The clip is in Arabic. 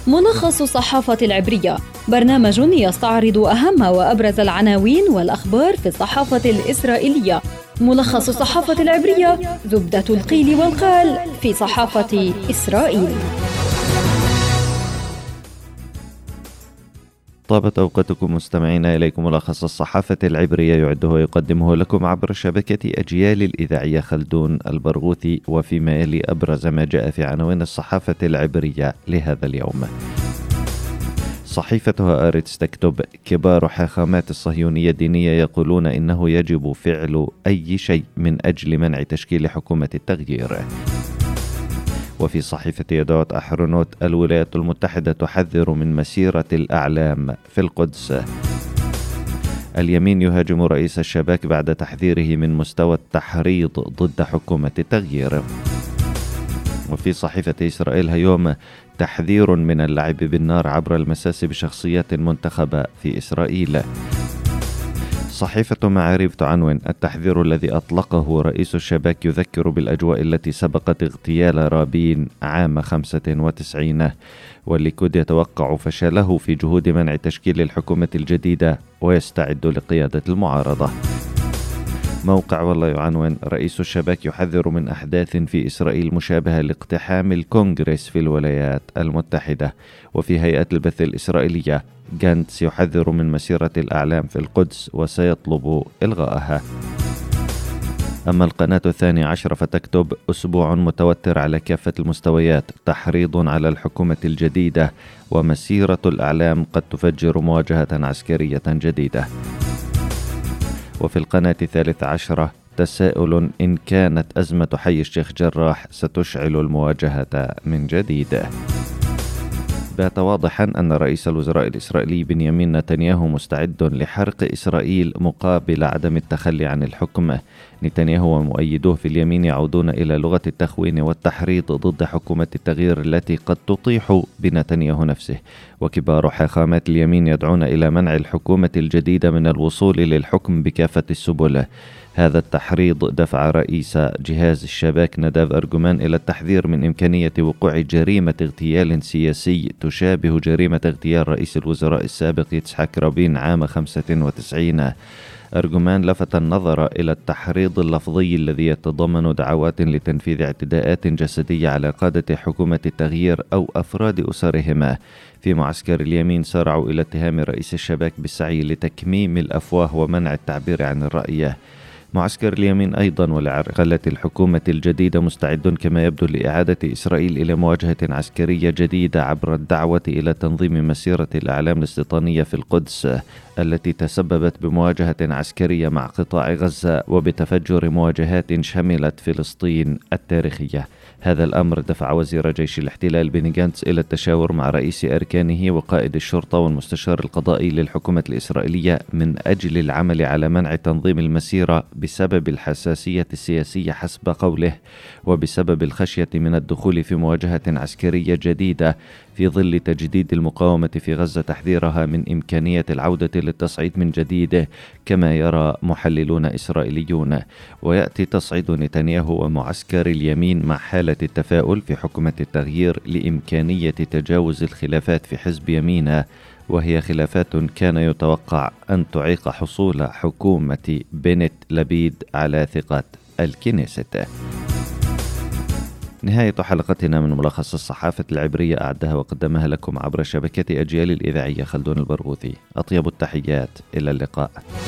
ملخص الصحافة العبرية، برنامج يستعرض أهم وأبرز العناوين والأخبار في الصحافة الإسرائيلية. ملخص الصحافة العبرية، زبدة القيل والقال في صحافة إسرائيل. طابت أوقاتكم مستمعينا، إليكم ملخص الصحافة العبرية يعده ويقدمه لكم عبر شبكة أجيال الإذاعية خلدون البرغوثي، وفيما يلي أبرز ما جاء في عناوين الصحافة العبرية لهذا اليوم. صحيفة هآرتس تكتب: كبار حاخامات الصهيونية الدينية يقولون إنه يجب فعل أي شيء من أجل منع تشكيل حكومة التغيير. وفي صحيفة يدوت أحرونوت: الولايات المتحدة تحذر من مسيرة الأعلام في القدس. اليمين يهاجم رئيس الشباك بعد تحذيره من مستوى التحريض ضد حكومة التغيير. وفي صحيفة إسرائيل هيوم: تحذير من اللعب بالنار عبر المساس بشخصيات منتخبة في إسرائيل. صحيفة معاريف تعنون: التحذير الذي أطلقه رئيس الشباك يذكر بالأجواء التي سبقت اغتيال رابين عام 95، والليكود يتوقع فشله في جهود منع تشكيل الحكومة الجديدة ويستعد لقيادة المعارضة. موقع والله يعنون: رئيس الشباك يحذر من أحداث في إسرائيل مشابهة لاقتحام الكونغرس في الولايات المتحدة. وفي هيئة البث الإسرائيلية: جانتس يحذر من مسيرة الأعلام في القدس وسيطلب إلغائها. أما القناة 12 فتكتب: أسبوع متوتر على كافة المستويات، تحريض على الحكومة الجديدة، ومسيرة الأعلام قد تفجر مواجهة عسكرية جديدة. وفي القناة 13: تساؤل إن كانت أزمة حي الشيخ جراح ستشعل المواجهة من جديد. بات واضحا أن رئيس الوزراء الإسرائيلي بنيامين نتنياهو مستعد لحرق إسرائيل مقابل عدم التخلي عن الحكم. نتنياهو ومؤيدوه في اليمين يعودون إلى لغة التخوين والتحريض ضد حكومة التغيير التي قد تطيح بنتنياهو نفسه. وكبار حاخامات اليمين يدعون إلى منع الحكومة الجديدة من الوصول للحكم بكافة السبل. هذا التحريض دفع رئيس جهاز الشباك نداف أرجمان إلى التحذير من إمكانية وقوع جريمة اغتيال سياسي تشابه جريمة اغتيال رئيس الوزراء السابق يتسحاك رابين عام 95. أرجمان لفت النظر إلى التحريض اللفظي الذي يتضمن دعوات لتنفيذ اعتداءات جسدية على قادة حكومة التغيير أو أفراد أسرهما. في معسكر اليمين سارعوا إلى اتهام رئيس الشباك بالسعي لتكميم الأفواه ومنع التعبير عن الرأي. معسكر اليمين أيضا ولعرقلة الحكومة الجديدة مستعد كما يبدو لإعادة إسرائيل إلى مواجهة عسكرية جديدة عبر الدعوة إلى تنظيم مسيرة الأعلام الاستيطانية في القدس التي تسببت بمواجهة عسكرية مع قطاع غزة وبتفجر مواجهات شملت فلسطين التاريخية. هذا الأمر دفع وزير جيش الاحتلال بني جانتس إلى التشاور مع رئيس أركانه وقائد الشرطة والمستشار القضائي للحكومة الإسرائيلية من أجل العمل على منع تنظيم المسيرة بسبب الحساسية السياسية حسب قوله، وبسبب الخشية من الدخول في مواجهة عسكرية جديدة في ظل تجديد المقاومة في غزة، تحذيرها من إمكانية العودة للتصعيد من جديد كما يرى محللون إسرائيليون. ويأتي تصعيد نتنياهو ومعسكر اليمين مع حالة التفاؤل في حكومة التغيير لإمكانية تجاوز الخلافات في حزب يمينة، وهي خلافات كان يتوقع أن تعيق حصول حكومة بنت لبيد على ثقة الكنيست. نهاية حلقتنا من ملخص الصحافة العبرية، أعدها وقدمها لكم عبر شبكة أجيال الإذاعية خلدون البرغوثي. أطيب التحيات، إلى اللقاء.